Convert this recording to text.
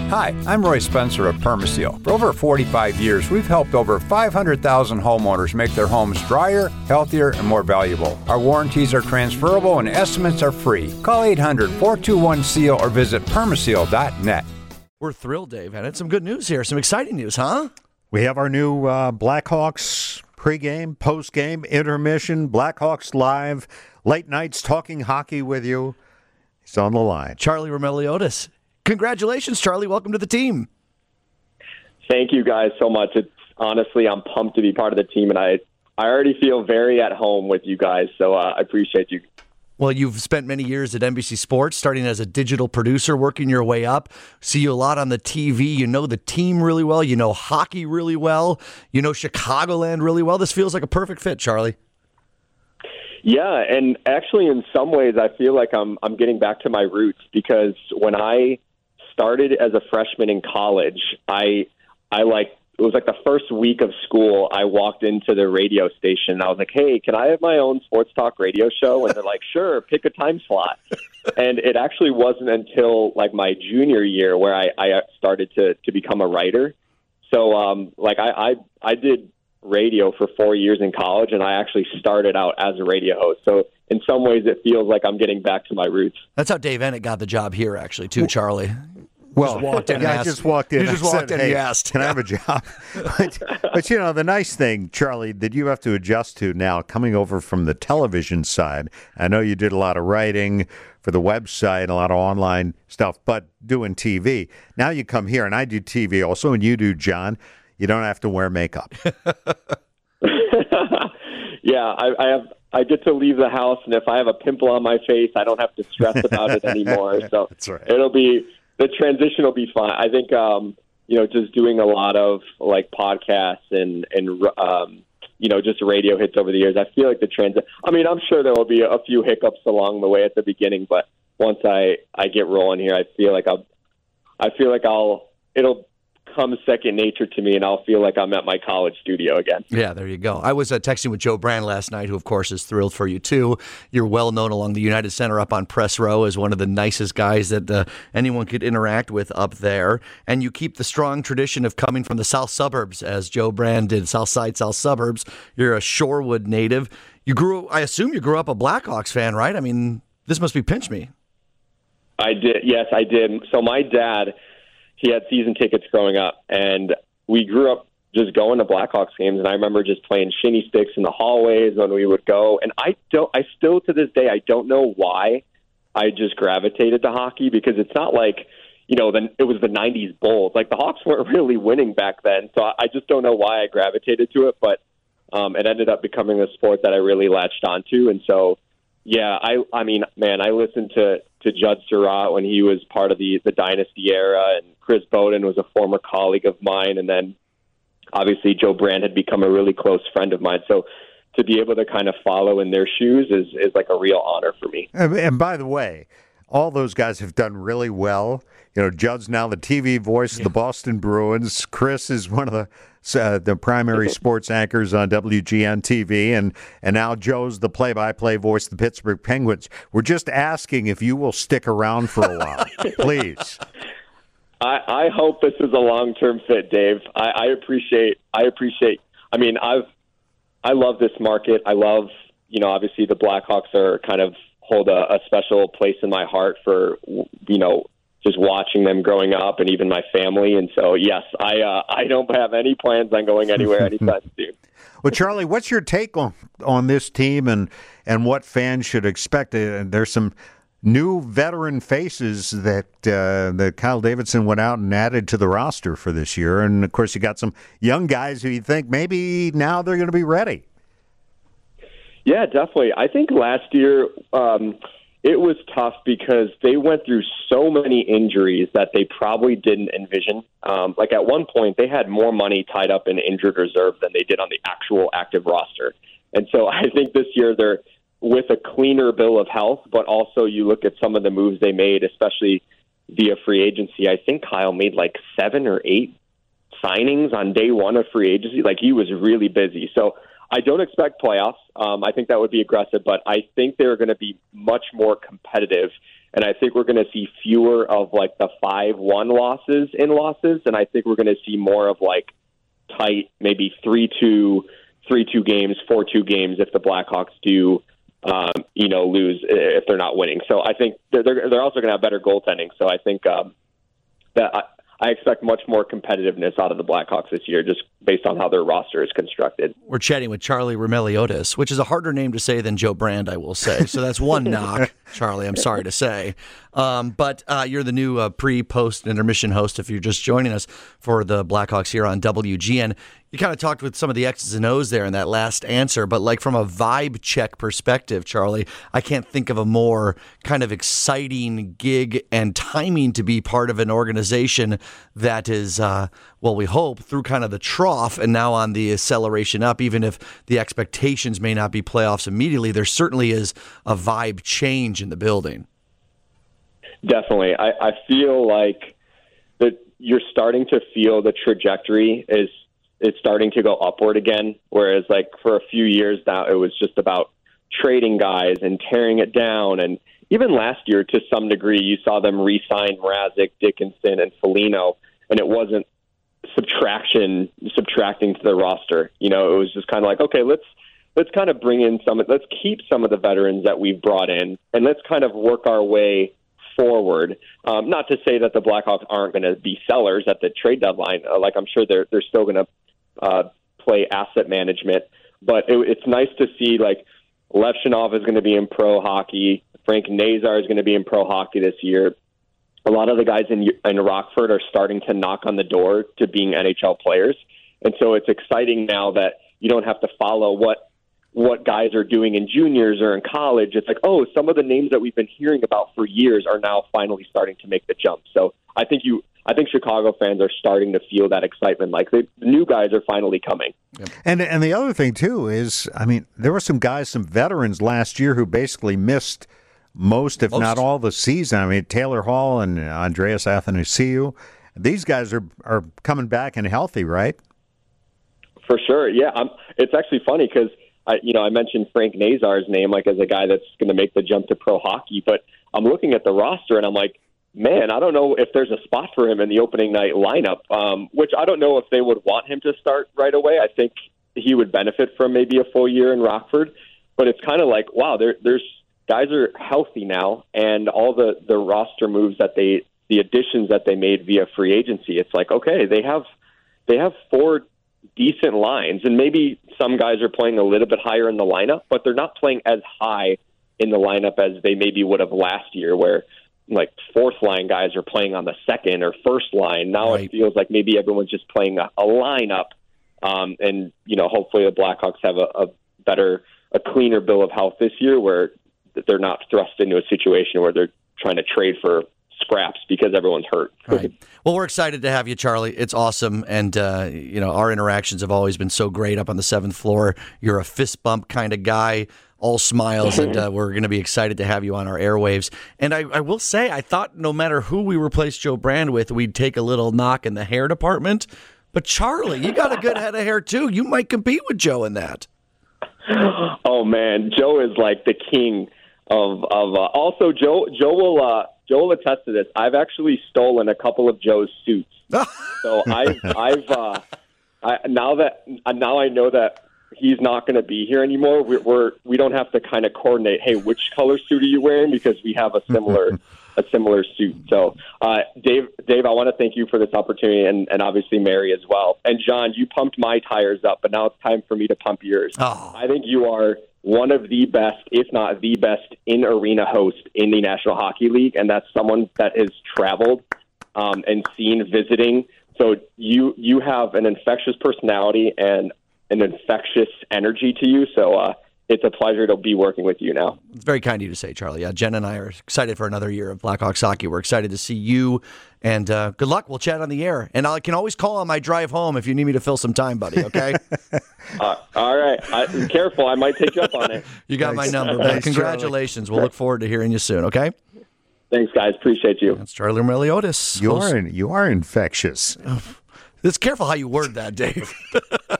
Hi, I'm Roy Spencer of Permaseal. For over 45 years, we've helped over 500,000 homeowners make their homes drier, healthier, and more valuable. Our warranties are transferable and estimates are free. Call 800-421-SEAL or visit permaseal.net. We're thrilled, Dave, and it's some good news here, some exciting news, huh? We have our new Blackhawks pregame, postgame, intermission, Blackhawks Live, late nights talking hockey with you. He's on the line. Charlie Roumeliotis. Congratulations, Charlie. Welcome to the team. Thank you guys so much. It's honestly, I'm pumped to be part of the team, and I already feel very at home with you guys, so I appreciate you. Well, you've spent many years at NBC Sports, starting as a digital producer, working your way up. See you a lot on the TV. You know the team really well. You know hockey really well. You know Chicagoland really well. This feels like a perfect fit, Charlie. Yeah, and actually in some ways I feel like I'm getting back to my roots, because when I started as a freshman in college, it was like the first week of school, I walked into the radio station and I was like, hey, can I have my own sports talk radio show? And they're like, sure, pick a time slot. And it actually wasn't until like my junior year where I started to become a writer. So I did radio for 4 years in college, and I actually started out as a radio host. So in some ways it feels like I'm getting back to my roots. That's how Dave Ennett got the job here, actually, too, Charlie. Well, just walked in I just walked in. You just walked in and you asked. Can I have a job? But, you know, the nice thing, Charlie, that you have to adjust to now, coming over from the television side, I know you did a lot of writing for the website, a lot of online stuff, but doing TV. Now you come here, and I do TV also, and you do, John. You don't have to wear makeup. Yeah, I get to leave the house, and if I have a pimple on my face, I don't have to stress about it anymore. So That's right. The transition will be fine. I think just doing a lot of like podcasts and just radio hits over the years. I feel like the transit. I mean, I'm sure there will be a few hiccups along the way at the beginning, but once I get rolling here, I feel like it'll come second nature to me, and I'll feel like I'm at my college studio again. Yeah, there you go. I was texting with Joe Brand last night, who, of course, is thrilled for you, too. You're well known along the United Center up on Press Row as one of the nicest guys that anyone could interact with up there. And you keep the strong tradition of coming from the south suburbs, as Joe Brand did, south side, south suburbs. You're a Shorewood native. I assume you grew up a Blackhawks fan, right? I mean, this must be pinch me. I did. Yes, I did. So my dad, he had season tickets growing up, and we grew up just going to Blackhawks games. And I remember just playing shinny sticks in the hallways when we would go. And I still to this day, I don't know why I just gravitated to hockey, because it's not like, it was the 90s Bulls. Like, the Hawks weren't really winning back then. So I just don't know why I gravitated to it, but it ended up becoming a sport that I really latched onto. And so, yeah, I mean, man, I listened to Judd Surratt when he was part of the Dynasty era, and Chris Bowden was a former colleague of mine, and then obviously Joe Brand had become a really close friend of mine. So to be able to kind of follow in their shoes is like a real honor for me. And by the way, all those guys have done really well. Judd's now the TV voice of the Boston Bruins. Chris is one of the primary sports anchors on WGN TV, and now Joe's the play-by-play voice of the Pittsburgh Penguins. We're just asking if you will stick around for a while, please. I hope this is a long-term fit, Dave. I appreciate. I mean, I love this market. I love, obviously the Blackhawks hold a special place in my heart for, just watching them growing up, and even my family. And so, yes, I don't have any plans on going anywhere anytime soon. Well, Charlie, what's your take on this team and what fans should expect? There's some new veteran faces that Kyle Davidson went out and added to the roster for this year. And, of course, you got some young guys who you think maybe now they're going to be ready. Yeah, definitely. I think last year it was tough because they went through so many injuries that they probably didn't envision. Like at one point, they had more money tied up in injured reserve than they did on the actual active roster. And so I think this year they're with a cleaner bill of health, but also you look at some of the moves they made, especially via free agency. I think Kyle made like 7 or 8 signings on day one of free agency. Like, he was really busy. So I don't expect playoffs. I think that would be aggressive, but I think they're going to be much more competitive And I think we're going to see fewer of like the 5-1 losses, and I think we're going to see more of like tight, maybe 3-2 games, 4-2 games if the Blackhawks do, lose if they're not winning. So I think they're also going to have better goaltending. So I think that I expect much more competitiveness out of the Blackhawks this year, just based on how their roster is constructed. We're chatting with Charlie Roumeliotis, which is a harder name to say than Joe Brand, I will say. So that's one knock, Charlie, I'm sorry to say. But you're the new pre-post intermission host if you're just joining us for the Blackhawks here on WGN. You kind of talked with some of the X's and O's there in that last answer, but like from a vibe check perspective, Charlie, I can't think of a more kind of exciting gig and timing to be part of an organization that is, we hope, through kind of the trough and now on the acceleration up. Even if the expectations may not be playoffs immediately, there certainly is a vibe change in the building. Definitely. I feel like that you're starting to feel the trajectory is it's starting to go upward again, whereas like for a few years now it was just about trading guys and tearing it down. And even last year, to some degree, you saw them re-sign Mrazek, Dickinson, and Foligno, and it wasn't subtracting to the roster. It was just kind of like, okay, let's kind of bring in let's keep some of the veterans that we've brought in, and let's kind of work our way forward. Not to say that the Blackhawks aren't going to be sellers at the trade deadline. Like I'm sure they're still going to play asset management, but it's nice to see like Levchinov is going to be in pro hockey. Frank Nazar is going to be in pro hockey this year. A lot of the guys in Rockford are starting to knock on the door to being NHL players. And so it's exciting now that you don't have to follow what guys are doing in juniors or in college. It's like, oh, some of the names that we've been hearing about for years are now finally starting to make the jump. So I think Chicago fans are starting to feel that excitement. Like the new guys are finally coming. Yep. And the other thing too is, I mean, there were some veterans last year who basically missed most, if not all, the season. I mean, Taylor Hall and Andreas Athanasiou. These guys are coming back and healthy, right? For sure. Yeah. It's actually funny because I mentioned Frank Nazar's name like as a guy that's going to make the jump to pro hockey, but I'm looking at the roster and I'm like, man, I don't know if there's a spot for him in the opening night lineup, which I don't know if they would want him to start right away. I think he would benefit from maybe a full year in Rockford, but it's kind of like, wow, there's guys are healthy now, and all the roster moves the additions that they made via free agency. It's like, okay, they have 4 decent lines, and maybe some guys are playing a little bit higher in the lineup, but they're not playing as high in the lineup as they maybe would have last year, where like 4th line guys are playing on the 2nd or 1st line. Now It feels like maybe everyone's just playing a lineup, and hopefully the Blackhawks have a cleaner bill of health this year, where they're not thrust into a situation where they're trying to trade for scraps because everyone's hurt. Right. Well, we're excited to have you, Charlie. It's awesome. And, our interactions have always been so great up on the 7th floor. You're a fist bump kind of guy, all smiles, and we're going to be excited to have you on our airwaves. And I will say, I thought no matter who we replaced Joe Brand with, we'd take a little knock in the hair department. But Charlie, you got a good head of hair, too. You might compete with Joe in that. Oh, man. Joe is like the king of also Joe will attest to this. I've actually stolen a couple of Joe's suits. So now I know that he's not going to be here anymore. We don't have to kind of coordinate, hey, which color suit are you wearing, because we have a similar suit. So Dave, I want to thank you for this opportunity, and obviously Mary as well. And John, you pumped my tires up, but now it's time for me to pump yours. Oh. I think you are one of the best, if not the best, in-arena host in the National Hockey League, and that's someone that has traveled and seen visiting. So you have an infectious personality and an infectious energy to you. So it's a pleasure to be working with you now. It's very kind of you to say, Charlie. Jen and I are excited for another year of Blackhawks hockey. We're excited to see you, and good luck. We'll chat on the air. And I can always call on my drive home if you need me to fill some time, buddy, okay? All right. Careful. I might take you up on it. You got my number, man. Congratulations. We'll look forward to hearing you soon, okay? Thanks, guys. Appreciate you. That's Charlie Roumeliotis. You are infectious. It's careful how you word that, Dave.